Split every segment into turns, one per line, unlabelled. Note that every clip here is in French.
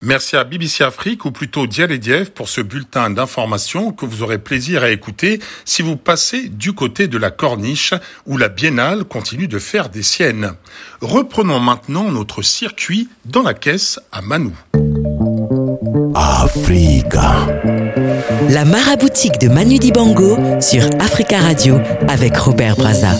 Merci à BBC Afrique, ou plutôt Dial et Diev, pour ce bulletin d'information que vous aurez plaisir à écouter si vous passez du côté de la Corniche, où la Biennale continue de faire des siennes. Reprenons maintenant notre circuit dans la caisse à Manou.
Africa.
La maraboutique de Manu Dibango sur Africa Radio avec Robert Brazza.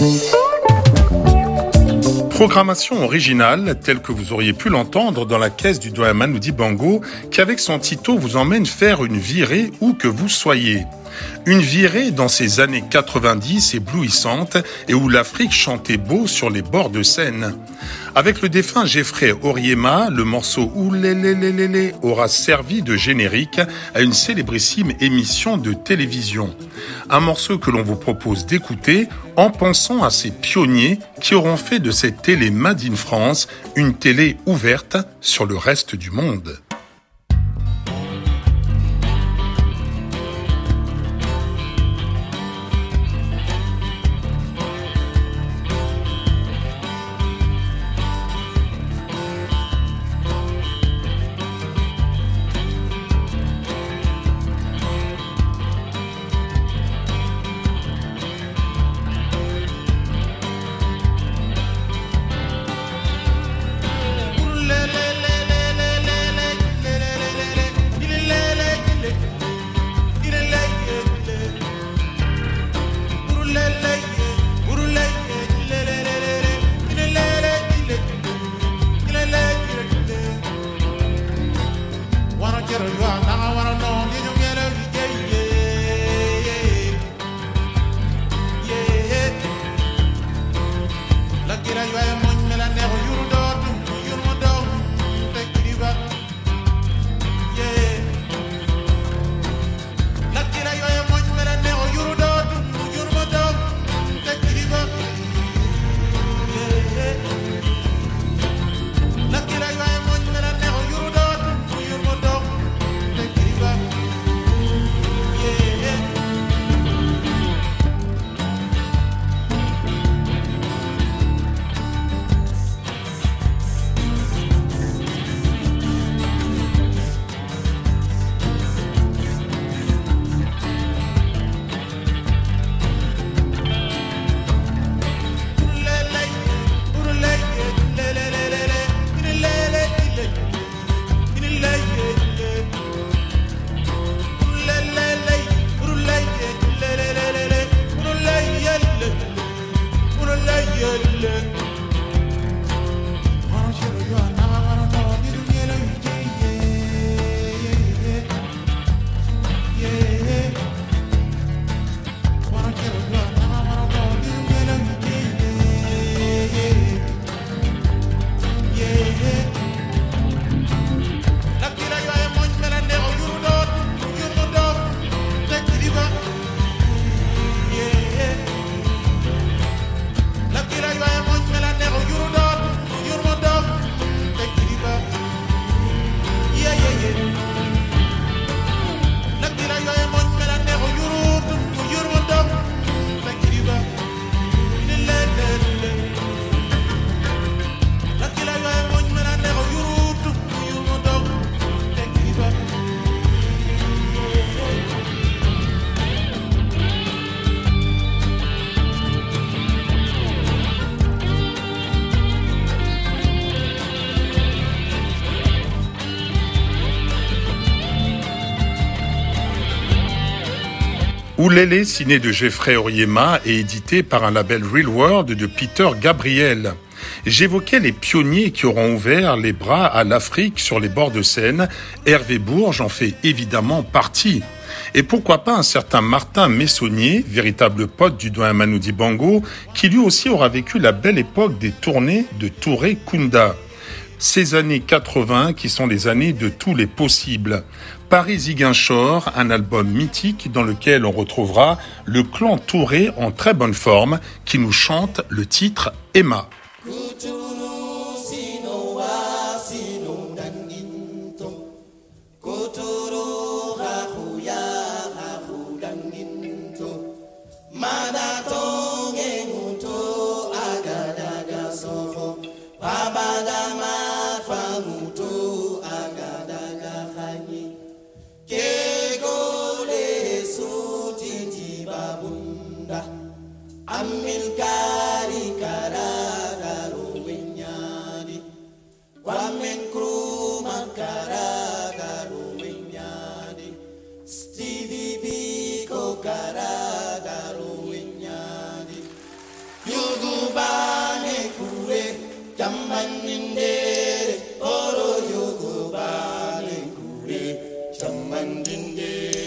Programmation originale, telle que vous auriez pu l'entendre dans la caisse du doyen Manu Dibango, qui avec son Tito vous emmène faire une virée où que vous soyez. Une virée dans ces années 90 éblouissantes et où l'Afrique chantait beau sur les bords de Seine. Avec le défunt Geoffrey Oryema, le morceau Oulélélélélé aura servi de générique à une célébrissime émission de télévision. Un morceau que l'on vous propose d'écouter en pensant à ces pionniers qui auront fait de cette télé Made in France une télé ouverte sur le reste du monde. Oulélé, signé de Geoffrey Oryema et édité par un label Real World de Peter Gabriel. J'évoquais les pionniers qui auront ouvert les bras à l'Afrique sur les bords de Seine. Hervé Bourges en fait évidemment partie. Et pourquoi pas un certain Martin Messonnier, véritable pote du doyen Manu Dibango, qui lui aussi aura vécu la belle époque des tournées de Touré Kunda. Ces années 80 qui sont les années de tous les possibles. Paris-Ziguinchor, un album mythique dans lequel on retrouvera le clan Touré en très bonne forme qui nous chante le titre Emma.
Baba Gama Famuto Agadaga
Amilcari caragaro vignani, Wamen cruma caragaro vignani, Stevie Biko caragaro vignani, Yugubane kure, Chamandindere, Oro Yugubane kure, Chamandindere.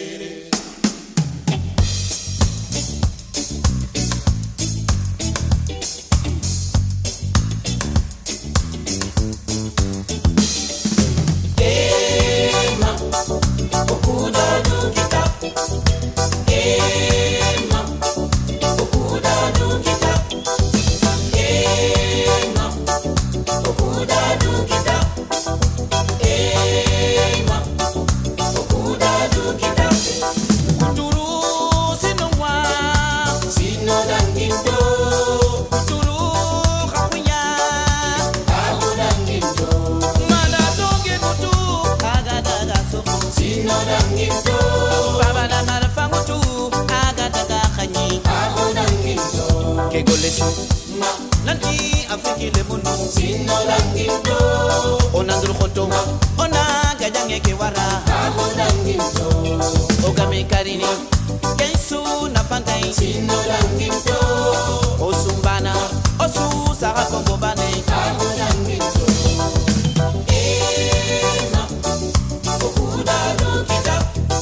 Nanti afiki le munu sino langindo onandul khoto ona gajange ke wara langindo ogame karini kensu na pangai sino langindo osumbana osu sara kombo bane langindo ema okuda lukita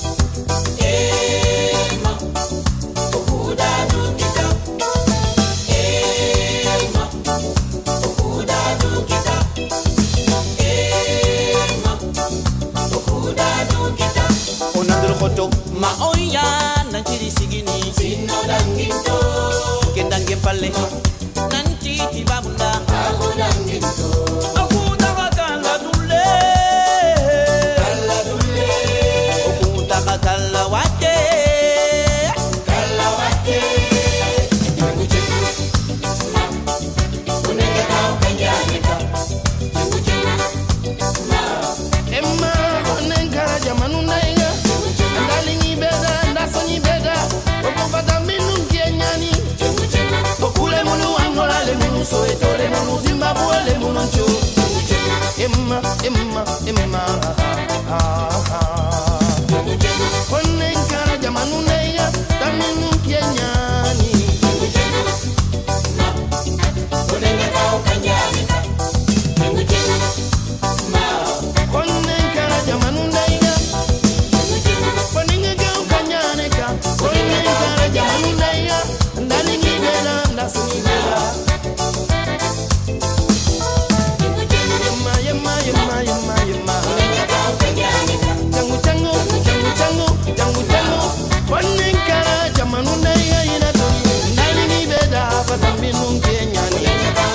ema okuda lukita ma oya nanti sigini sino danginto kendange palle nanti tibabunda aho danginto akuta kala dulle okuta kala wate unenga kau kanyanika emma unenga jamanu naiga andalingi beda ndasonyi beda okufata minu kenyani okule munu angola le munu soweto le munu zimbabwe le munu ncho emma konenkara jamanu naiga taminu kenyani unenga kau kanyanika konenkara jamanu naiga koninga kau kanyanika konenkara jamanu naiga ndalingi bela ndasunibela yema changu konenkara jamanu naiga ina to ndalingi bela fatambinu kenyani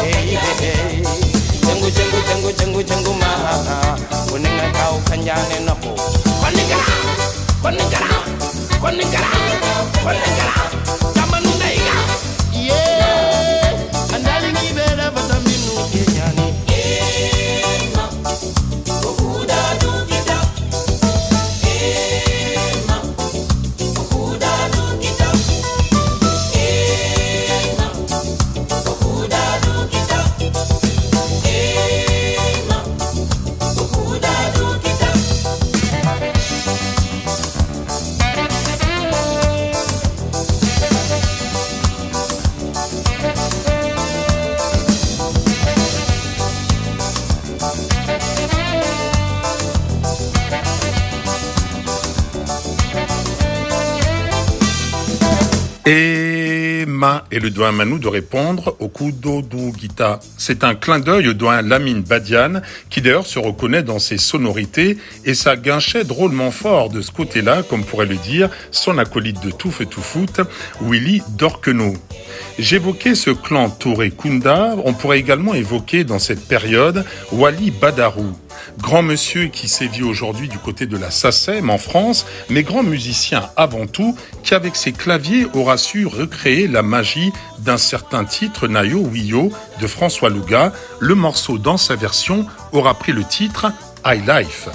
changu ma kuninga kau kanjane nako koningara jamanu naiga yeah andalingi bela fatambinu kenyani ema okuda dukita ema okuda dukita ema okuda dukita ema okuda dukita
Emma et le doyen Manou de répondre au Kudo du Gita. C'est un clin d'œil au doyen Lamine Badiane qui d'ailleurs se reconnaît dans ses sonorités et ça guinchait drôlement fort de ce côté-là, comme pourrait le dire son acolyte de tout feu tout foot, Willy Dorquenot. J'évoquais ce clan Touré Kunda, on pourrait également évoquer dans cette période Wali Badarou. Grand monsieur qui sévit aujourd'hui du côté de la SACEM en France, mais grand musicien avant tout, qui avec ses claviers aura su recréer la magie d'un certain titre Nayo Wiyo de François Louga. Le morceau dans sa version aura pris le titre High Life.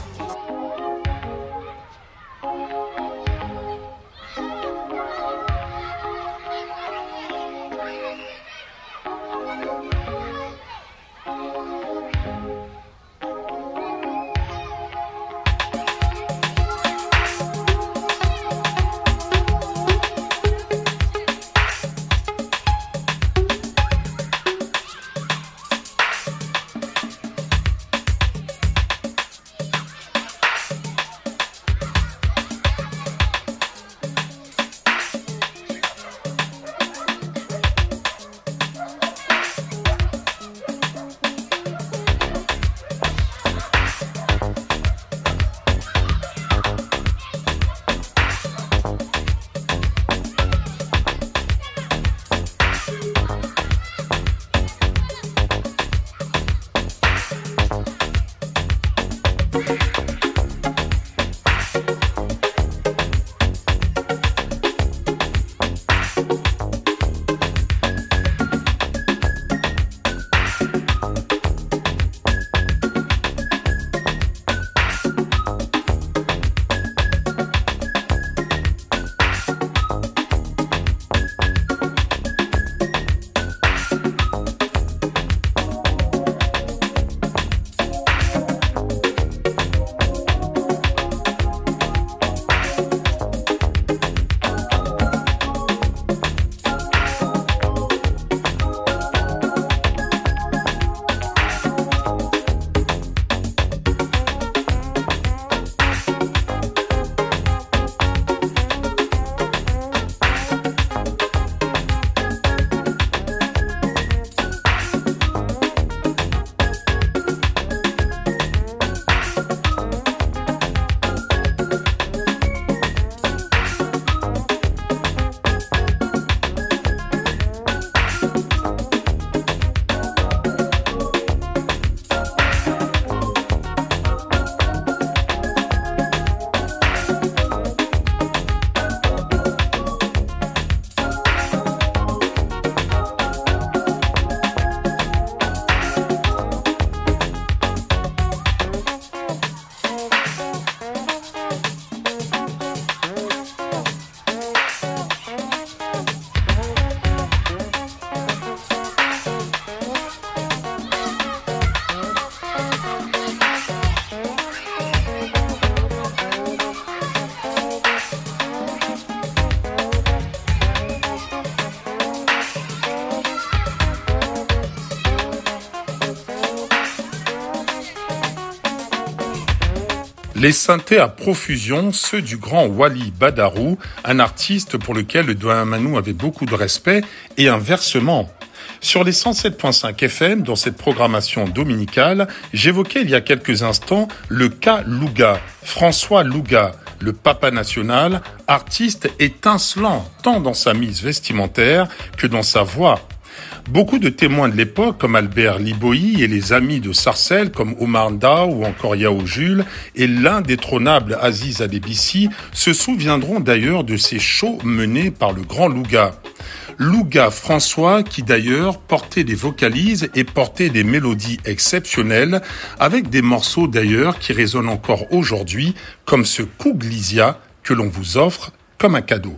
Les synthés à profusion, ceux du grand Wally Badarou, un artiste pour lequel le Doyen Manou avait beaucoup de respect, et inversement. Sur les 107.5 FM, dans cette programmation dominicale, j'évoquais il y a quelques instants le cas Louga, François Louga, le papa national, artiste étincelant tant dans sa mise vestimentaire que dans sa voix. Beaucoup de témoins de l'époque, comme Albert Liboï et les amis de Sarcelles, comme Omar Nda ou encore Yao Jules, et l'indétrônable Aziz Adebissi, se souviendront d'ailleurs de ces shows menés par le grand Louga. Louga François, qui d'ailleurs portait des vocalises et portait des mélodies exceptionnelles, avec des morceaux d'ailleurs qui résonnent encore aujourd'hui, comme ce Kuglisia que l'on vous offre comme un cadeau.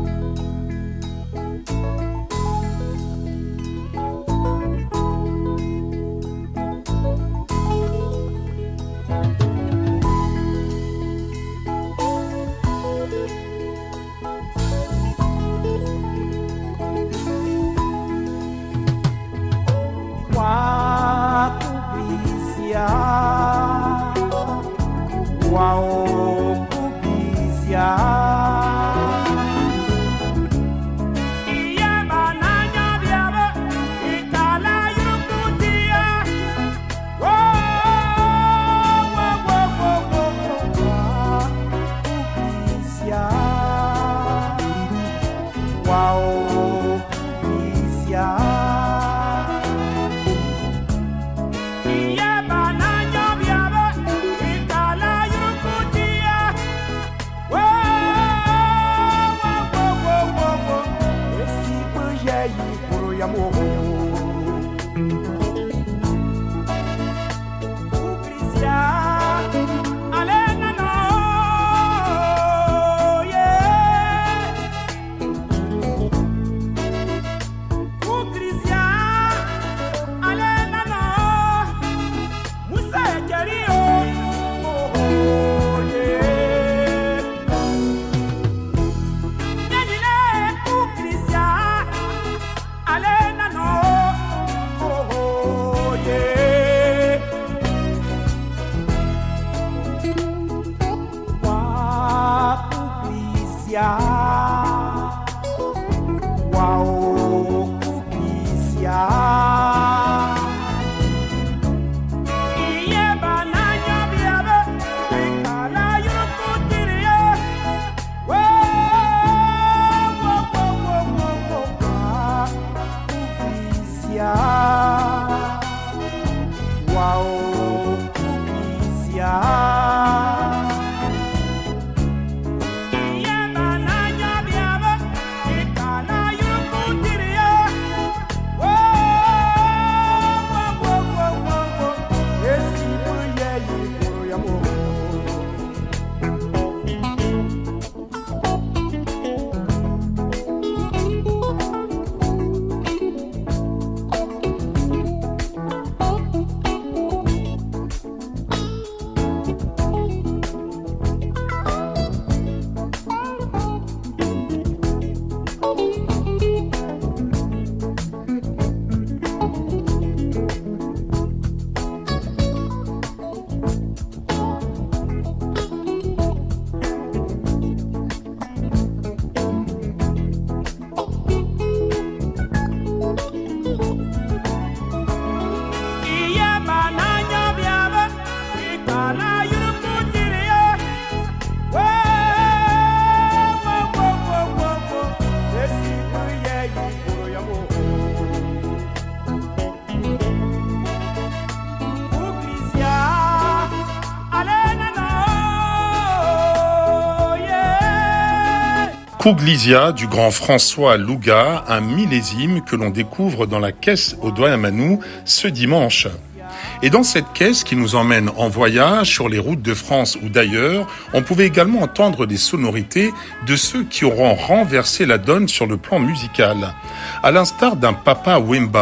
Kuglisia du grand François Louga, un millésime que l'on découvre dans la caisse au Doyen Manou ce dimanche. Et dans cette caisse qui nous emmène en voyage sur les routes de France ou d'ailleurs, on pouvait également entendre des sonorités de ceux qui auront renversé la donne sur le plan musical. À l'instar d'un Papa Wemba,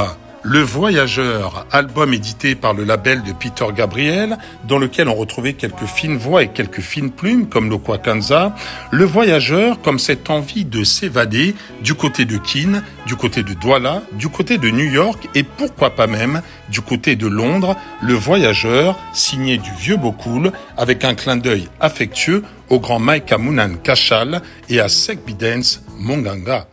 Le Voyageur, album édité par le label de Peter Gabriel, dans lequel on retrouvait quelques fines voix et quelques fines plumes comme le Kwakanza. Le Voyageur comme cette envie de s'évader du côté de Keene, du côté de Douala, du côté de New York et pourquoi pas même du côté de Londres. Le Voyageur, signé du vieux Bokoul, avec un clin d'œil affectueux au grand Maïka Mounan Kachal et à Sek Bidens Monganga.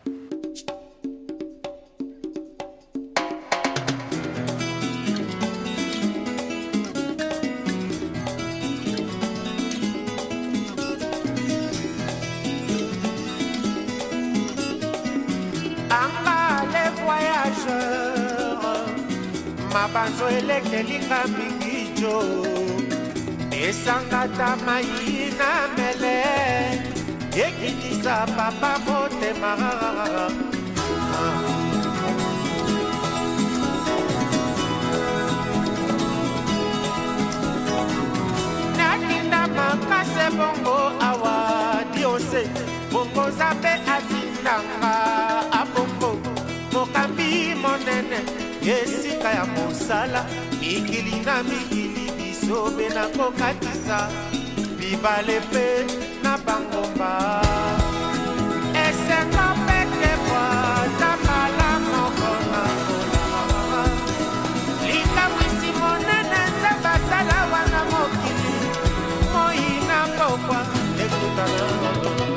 Mabanzo elekelinga mingijo esangata maina mele yekitisa papa motema nakinda makase bongo awa diose bongo zabe atindanga abongo mokambi monene esika ya mosala mikili na mikili bisobe na kokatisa bibale mpe na bangomba esengo pete bwata mala moko na kola likamwisi monene nzambe asala wana mokili moyina pokwa ekutana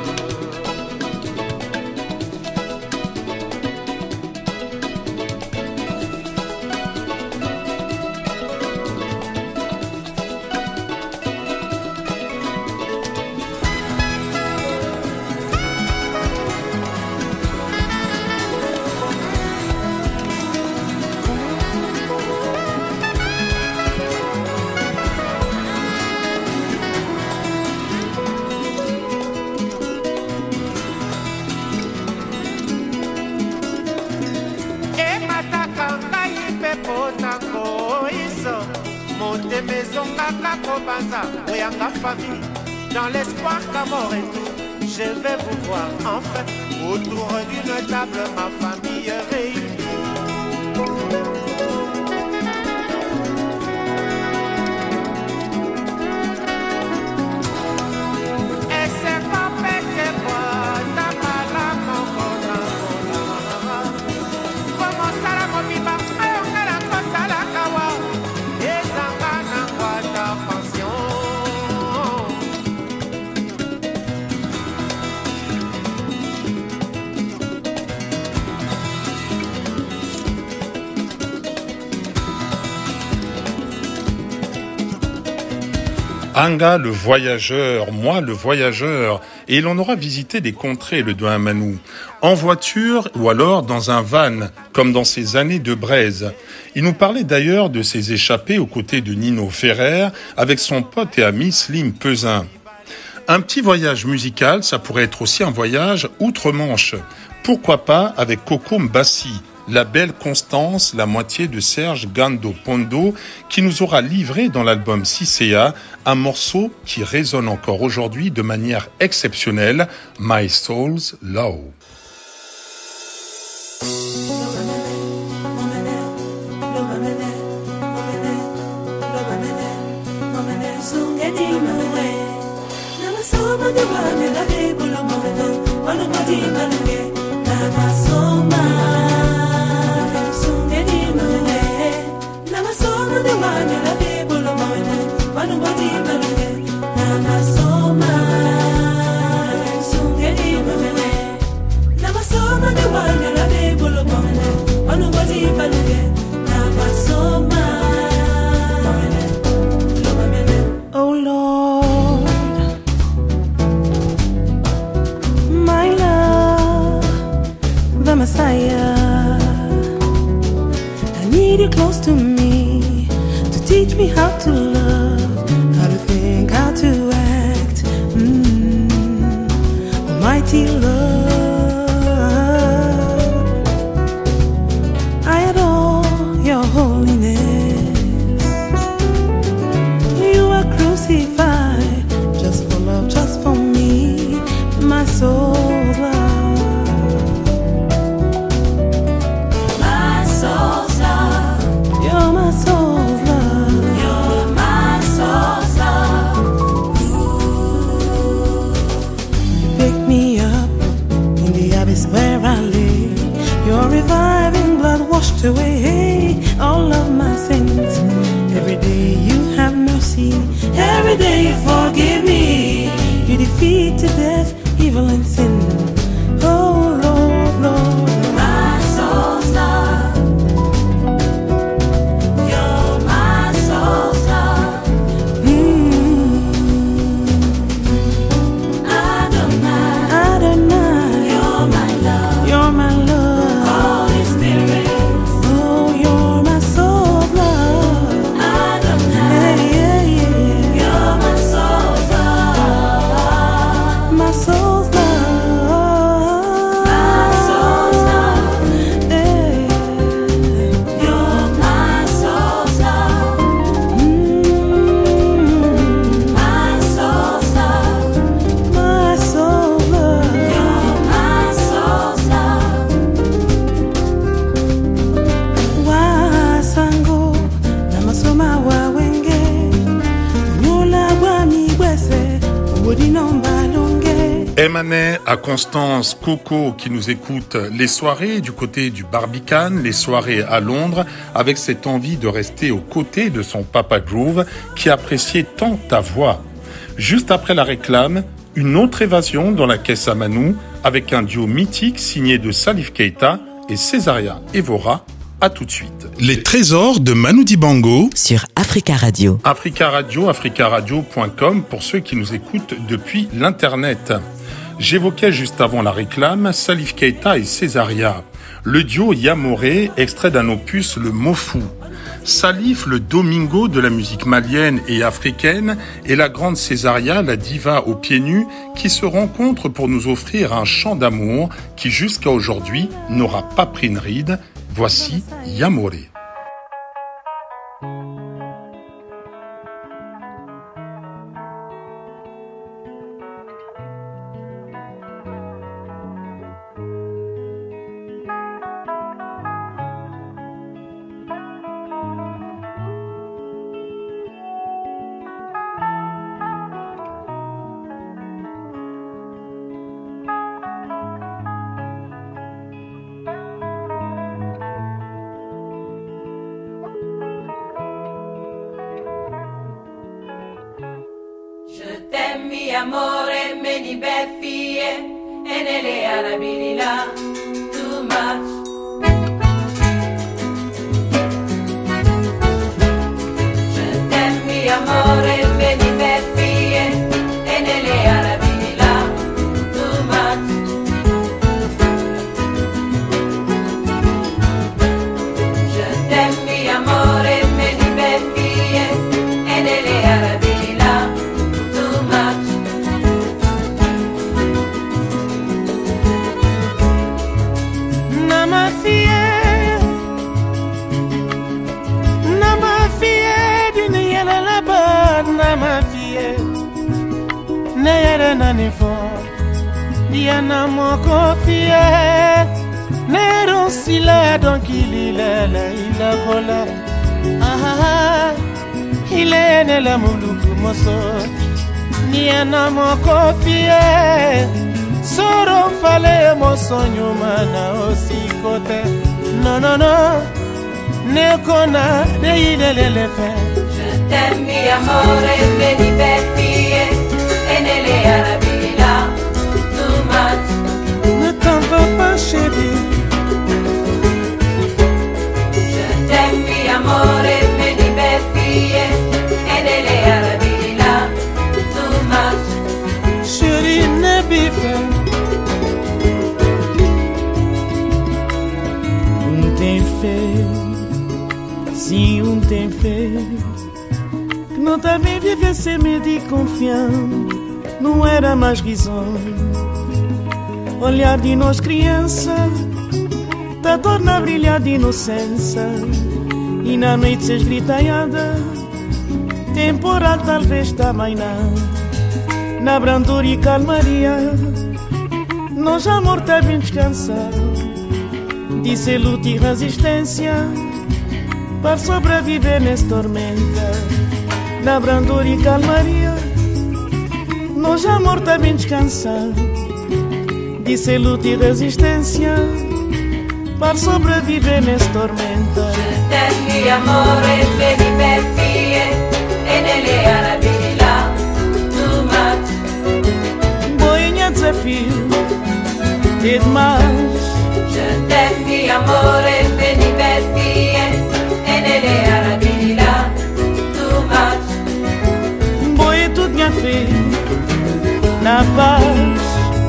dans l'espoir qu'à mort et tout, je vais vous voir enfin autour d'une table, ma famille réunie. Et c'est pas fait que moi, ta mala, mon cola, comment ça la mobiba, on a la cosa la kawa, et zangana quoi ta pension.
Anga le voyageur, moi le voyageur, et l'on aura visité des contrées le Douamanou, en voiture ou alors dans un van, comme dans ces années de braise. Il nous parlait d'ailleurs de ses échappées aux côtés de Nino Ferrer avec son pote et ami Slim Pesin. Un petit voyage musical, ça pourrait être aussi un voyage outre-Manche. Pourquoi pas avec Coco Mbassi, la belle Constance, la moitié de Serge Gando Pondo, qui nous aura livré dans l'album Cicea un morceau qui résonne encore aujourd'hui de manière exceptionnelle, My Soul's Law.
Oh Lord, my love, the Messiah, I need you close to me to teach me how to love, how to think, how to act. Almighty love, I adore your holiness. You are crucified just for love, just for me, my soul's love.
My soul's love.
wash away all of my sins. Every day you have mercy, every day you forgive me. You defeated death, evil and sin. Oh Lord, Lord,
My soul's love, you're my soul's love.
Adonai,
You're my love,
you're my love.
Holy Spirit.
Oh, you're my soul's love.
Adonai,
Yeah, yeah, yeah.
you're my soul's love.
My soul's love.
My soul's love,
Yeah.
you're my soul's love. My soul's love,
My soul's love.
you're my soul's love.
Wasango namasoma wawenge nyola bwami bwese obodi nomba longe.
Emanet à Constance, Coco qui nous écoute, les soirées du côté du Barbican, les soirées à Londres, avec cette envie de rester aux côtés de son Papa Groove qui appréciait tant ta voix. Juste après la réclame, une autre évasion dans la caisse à Manou avec un duo mythique signé de Salif Keita et Césaria Evora. À tout de suite. Les trésors de Manu Dibango.
Sur Africa Radio.
Africa Radio, africaradio.com pour ceux qui nous écoutent depuis l'Internet. J'évoquais juste avant la réclame Salif Keita et Césaria. Le duo Yamoré, extrait d'un opus Le Mofou. Salif, le Domingo de la musique malienne et africaine, et la grande Césaria, la diva aux pieds nus, qui se rencontrent pour nous offrir un chant d'amour qui jusqu'à aujourd'hui n'aura pas pris une ride. Voici Yamoré.
Je t'aime, mi amore, me ni beffie, e nelle arabilila, too much. Je t'aime, mi amore, me ni beffie, e nelle arabilila, too much. Je t'aime, mi amore, me ni beffie, e nelle arabilila, too much.
Nama fie, dini yele labad, nama fie. Ne yere nani fo, dia na moko fie. Ne ron sila don kililele ila kola. Ah, ile ne la muluku moso. Dia na moko fie. Soro fale mo sonho mana osikote. No no no, ne kona ne ilele fe.
Je t'aime, mi amore, me divertie, e nelle arabilila, too much.
Ne t'en veux pas chérie.
Je t'aime, mi amore, me divertie, e nelle arabilila, too much.
Chérie ne bife. Tem fait, si on tem fait. Não também viver sem medo e confiança. Não era mais risonho. Olhar de nós criança, da torna a brilhar de inocência. E na noite se esgritaiada, temporal talvez também não. Na brandura e calmaria, nós amor tá bem descansado. Disse luta e resistência para sobreviver nessa tormenta. Na brandura e calmaria, nós amor tá bem descansado. Disse luta e resistência
para sobreviver nessa tormenta.
Del mi amore vedi per fie e nelle arabi là too much.
Boinha desafio e demais.
Del mi amore vedi per fie e nelle arabi là too much.
Boi tudo minha filha na paz.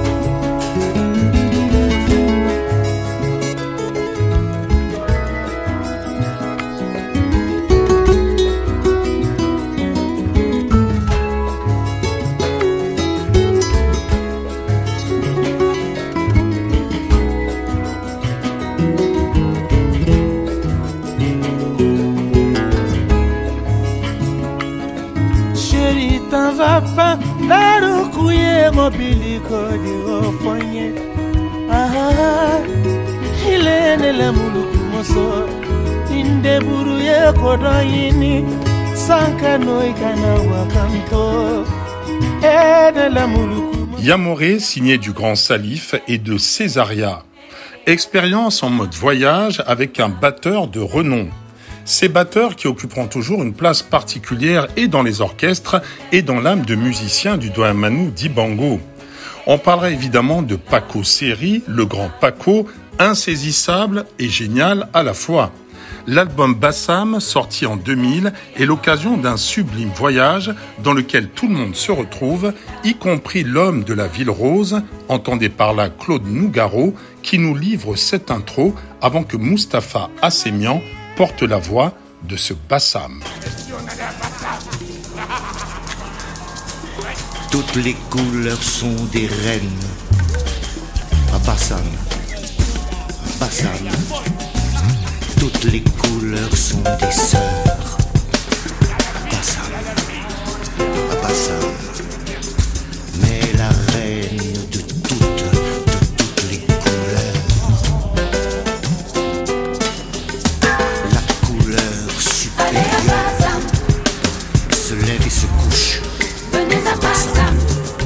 Va dar o cuie mobilico de ofonye. Ah, ilene le muluku moso inde buru ye kodoyini sanka noi kana wakanto ede le muluku.
Yamoré, signé du Grand Salif et de Césaria. Expérience en mode voyage avec un batteur de renom. Ces batteurs qui occuperont toujours une place particulière et dans les orchestres et dans l'âme de musiciens du doyen Manu Dibango. On parlera évidemment de Paco Seri, le grand Paco, insaisissable et génial à la fois. L'album Bassam, sorti en 2000, est l'occasion d'un sublime voyage dans lequel tout le monde se retrouve, y compris l'homme de la Ville Rose, entendez par là Claude Nougaro, qui nous livre cette intro avant que Mustapha Assemian porte la voix de ce Bassam.
Toutes les couleurs sont des reines. À Bassam, à Bassam. Toutes les couleurs sont des sœurs. À Bassam, à Bassam. Mais la reine de toutes les couleurs. Se lève et se couche.
Venez à Bassam.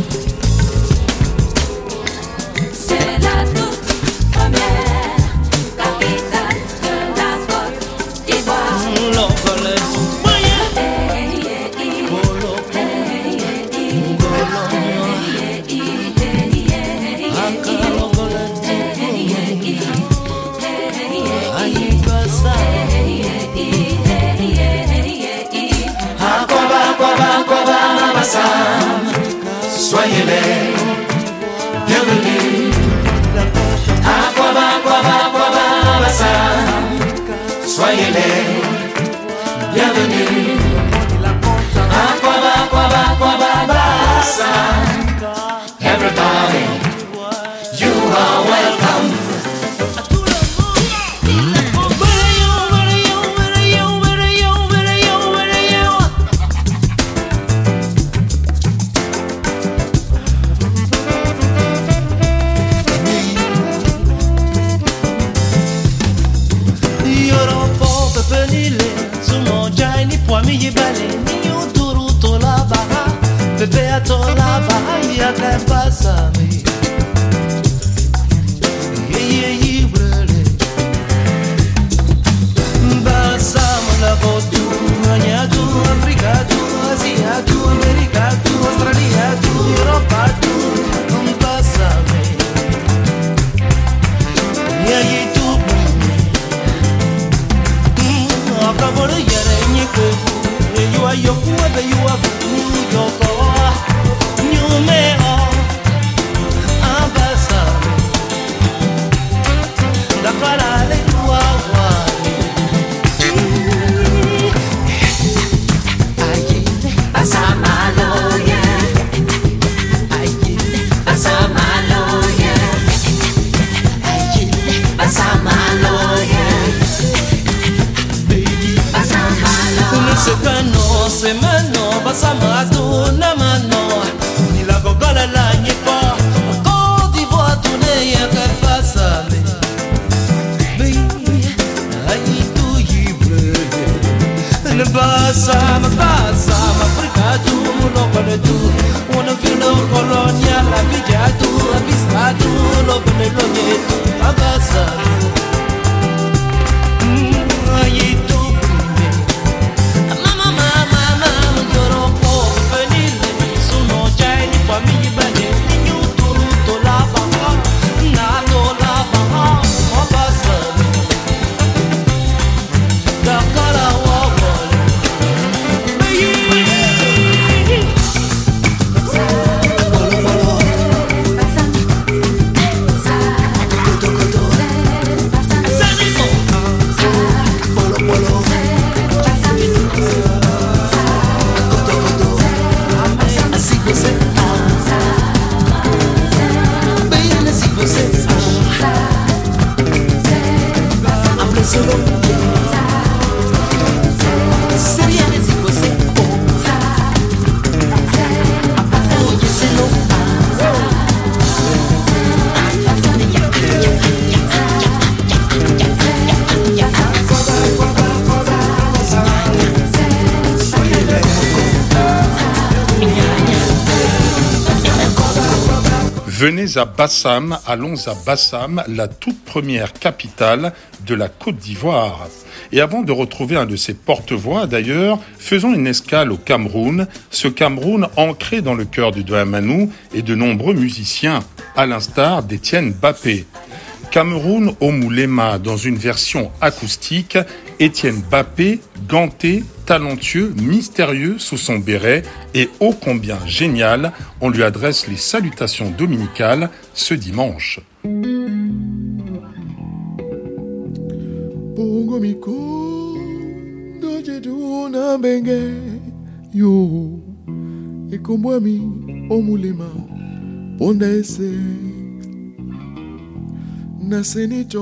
C'est la toute première capitale de la Côte d'Ivoire.
Soyez les bienvenus. Aquaba, Bassam. Soyez les bienvenus. Aquaba, Bassam. Everybody, you are welcome.
Bebe atola bahaya kan pasami. Ye brele. Bassam la botu, Anya tu, Africa tu, Asia tu, America tu, Australia tu, Europa tu, Bassami. Ye tu. Akabore yere nyiko. You are your you are you are you
Venez à Bassam, allons à Bassam, la toute première capitale de la Côte d'Ivoire. Et avant de retrouver un de ses porte-voix d'ailleurs, faisons une escale au Cameroun, ce Cameroun ancré dans le cœur du Douaimanou et de nombreux musiciens, à l'instar d'Étienne Bappé. Cameroun au Moulema dans une version acoustique, Étienne Bappé, ganté, talentueux, mystérieux sous son béret et ô combien génial, on lui adresse les salutations dominicales ce dimanche.
Nasenito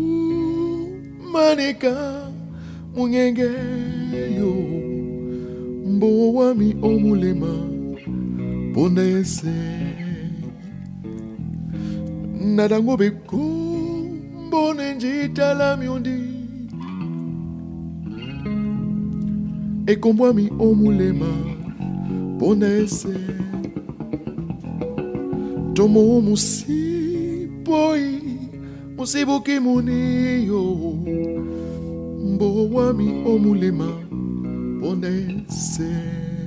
maneka mungenge yo mbo wami omulema pondese nadango beku mbone njita la miondi ekombwami omulema pondese tomo musi boy musibuki muniyo mbo wami omulema ponese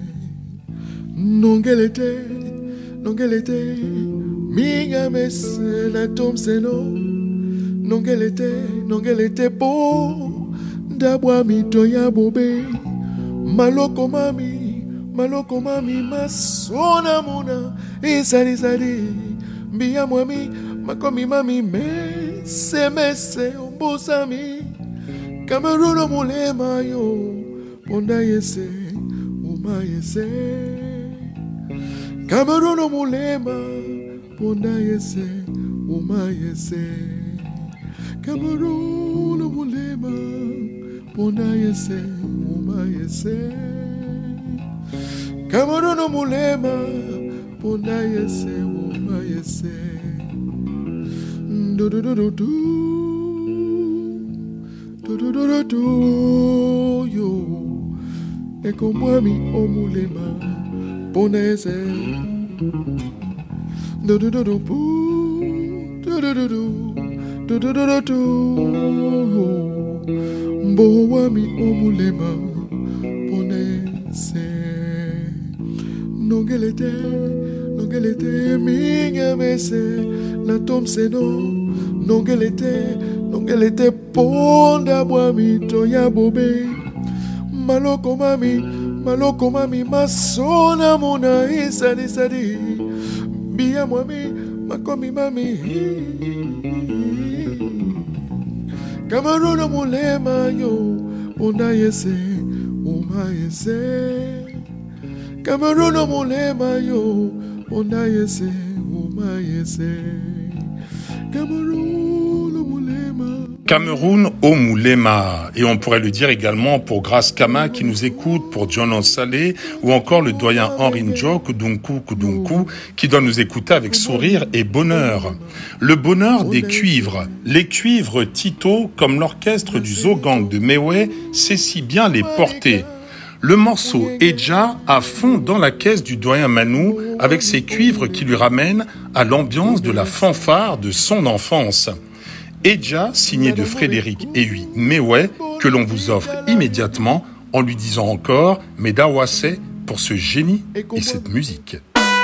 nongelete minga mese na tomseno nongelete po ndabwa mito ya bobe maloko mami masona muna isari mbia mwami makomi mami mese ombosami Cameroun omulema yo ponda yese uma yese Cameroun omulema ponda yese uma yese Cameroun omulema ponda yese uma yese Cameroun omulema ponda yese uma yese do yo e como mi omulema ponese do mbo mi omulema ponese nongelete minga mese la tomseno nongelete ponda bwami toya bobe maloko mami masona mona isadi bia mwami makomi mami Cameroun omulema yo ponda yese uma yese Cameroun omulema yo ponda yese uma yese
Cameroun au Moulema, et on pourrait le dire également pour Grace Kama qui nous écoute, pour John Ossalé, ou encore le doyen Henri Njo Kudunku qui doit nous écouter avec sourire et bonheur. Le bonheur des cuivres. Les cuivres Tito, comme l'orchestre du Zogang de Mewe, sait si bien les porter. Le morceau Eja à fond dans la caisse du doyen Manou avec ses cuivres qui lui ramènent à l'ambiance de la fanfare de son enfance. Eja, signé de Frédéric Ehui Mewe, que l'on vous offre immédiatement en lui disant encore « Medawase » pour ce génie et cette musique.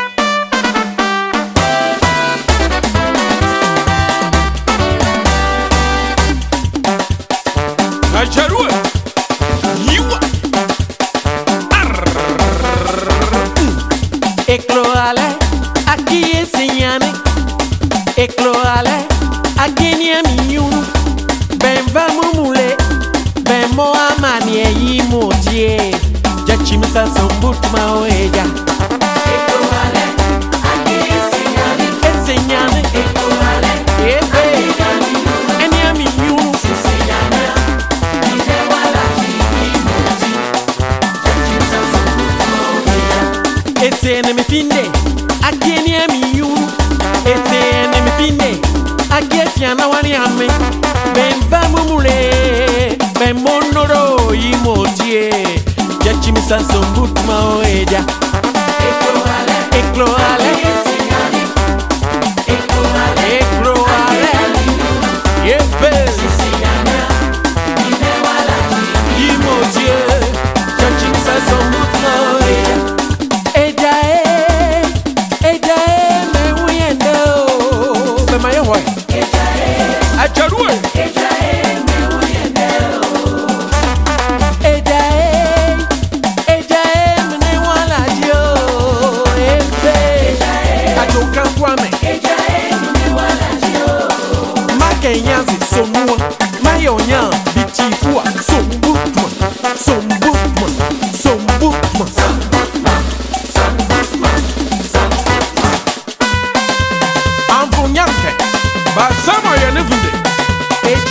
Ekloale, aki enseñame. Ekloale, aki niamiunu. Ben vamos mule, ben mo amani e imodie. Ya chimisa sombut maoeja. Ekloale, aki enseñame. Enseñame. Ekloale, ebe. Eniamiunu. Enseñame. Ide wala imodi. Ya chimisa sombut maoeja. Ese me finde, aquí ni mi yuru. Ese me finde, aquí fiana wani ame. Ben vamos mule, ben monoro y modie. Ya chimisa sombut maoeja. Ekloale,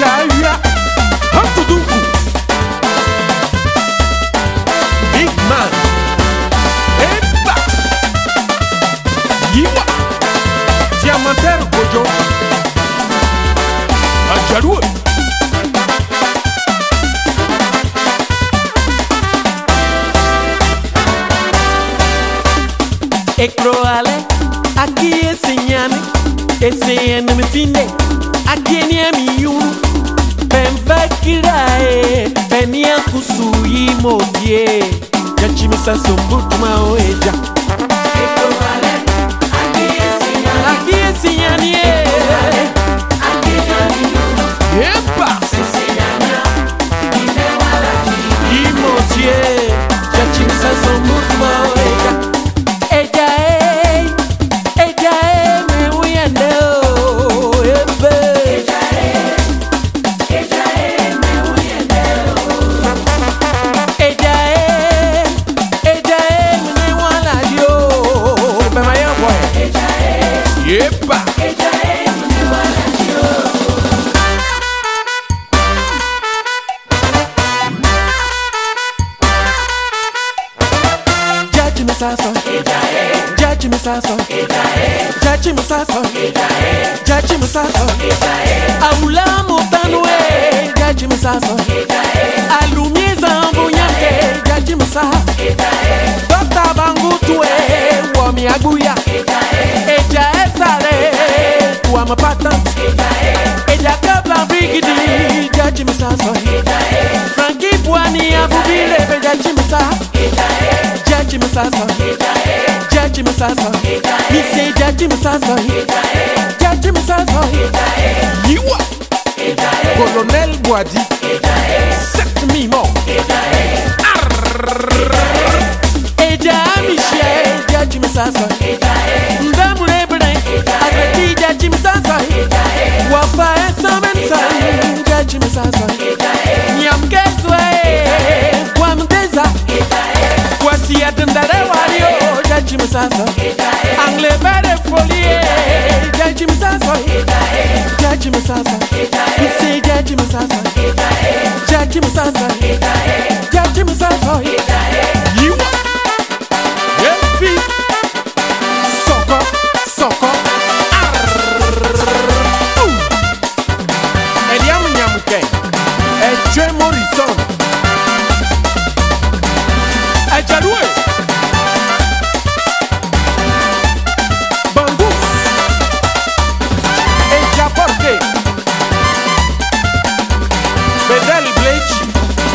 Jaya, Hantuduku, Big Man, Epa, Yiwa, Diamantaire Gojo, Ajaroue. Ekroale, aki esinyane, esiyene mitinde, aki enyemi yunu, benvakirae, benia kusuyi modie, jachimisa sombutuma oeja. Ekroale, aki esinyane, aki enyemi yunu, yepa, sisinyanya, imewala imodie, jachimisa sombutuma oeja. Jaji Musaso, Aula Motanwe, Jaji Musaso, Alumiza Mbunyanke, Jaji Musaso, Dr. Bangutwe, Wami Aguya, Eja Esare, Wama Patent, Eja Kabla Brigidi, Jaji Musaso, Frankie Bwani Abubile, Jaji Musaso, Jaji Musaso, Jaji Musaso, me say Jaji Musaso, Jaji Musaso, Yiwa, Colonel Boadi, set me more, Eja Michel, Jaji Musaso, Ndamure Bene, Agreti Jaji Musaso, Wafa Esamensa, Jaji Musaso, Nyam Keswe, Kwamdeza, Kwasi Adendare Wario, Jaji Musaso, Angle Bere Folie, Jaji Musaso, Jaji Musaso, we say Jaji Musaso, Jaji Musaso, Jaji Musaso, you Yefi, Soko, Soko, Eliamu Nyamuke, Edre Morrison, Ajaroue, Bambous, Ejaporte, Bedel Bleach,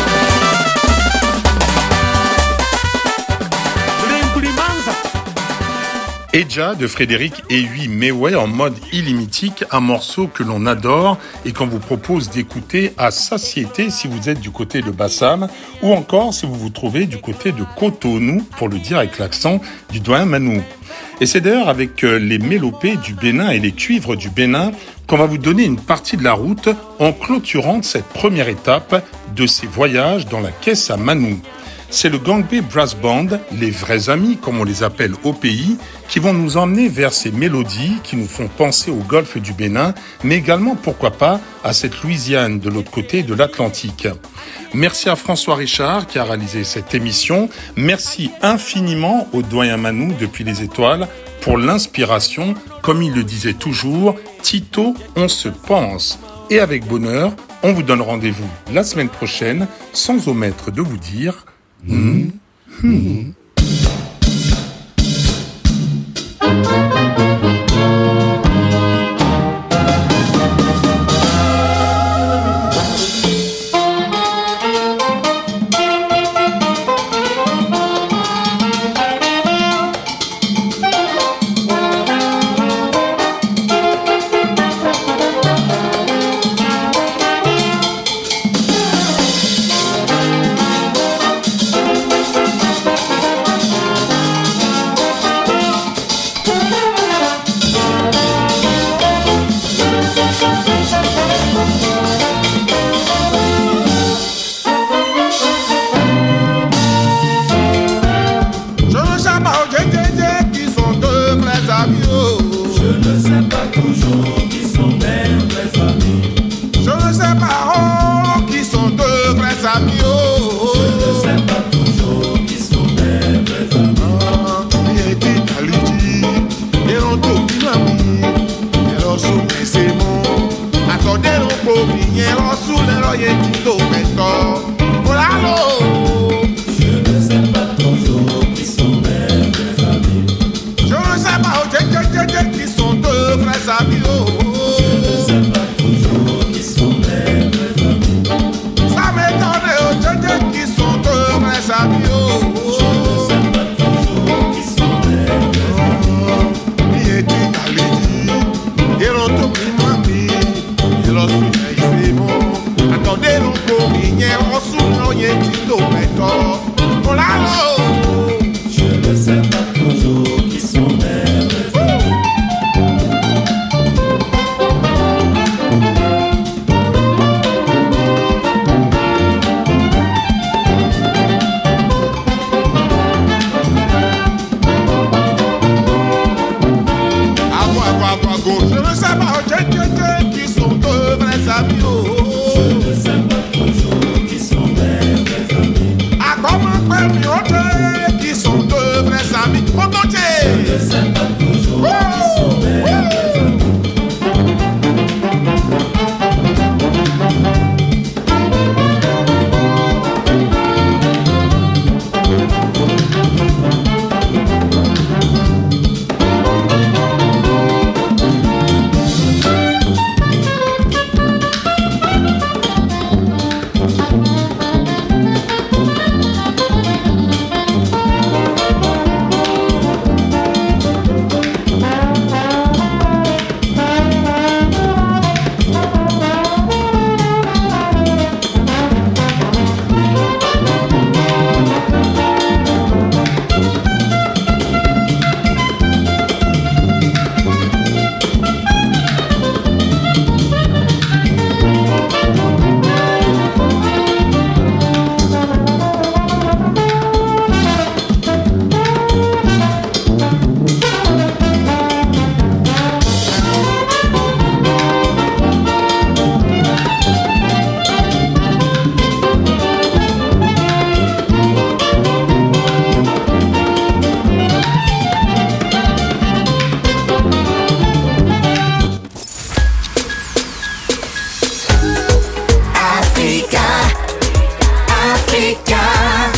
Rimbrimanza.
Eja de Frédéric Ehui Mewé en mode illimitique, un morceau que l'on adore et qu'on vous propose d'écouter à satiété si vous êtes du côté de Bassam ou encore si vous vous trouvez du côté de Cotonou, pour le dire avec l'accent du doyen Manou. Et c'est d'ailleurs avec les mélopées du Bénin et les cuivres du Bénin qu'on va vous donner une partie de la route en clôturant cette première étape de ces voyages dans la caisse à Manou. C'est le Gangbe Brass Band, les vrais amis comme on les appelle au pays, qui vont nous emmener vers ces mélodies qui nous font penser au golfe du Bénin, mais également, pourquoi pas, à cette Louisiane de l'autre côté de l'Atlantique. Merci à François Richard qui a réalisé cette émission. Merci infiniment au doyen Manou depuis les étoiles pour l'inspiration. Comme il le disait toujours, Tito, on se pense. Et avec bonheur, on vous donne rendez-vous la semaine prochaine, sans omettre de vous dire...
Je ne sais pas droite gauche. Je ne sais pas, qui sont de vrais amis. Oh.
Je ne sais pas toujours qui sont des vrais amis.
Ah, comment faire qui sont de vrais amis.
Je ne sais pas toujours qui sont des vrais amis. Africa.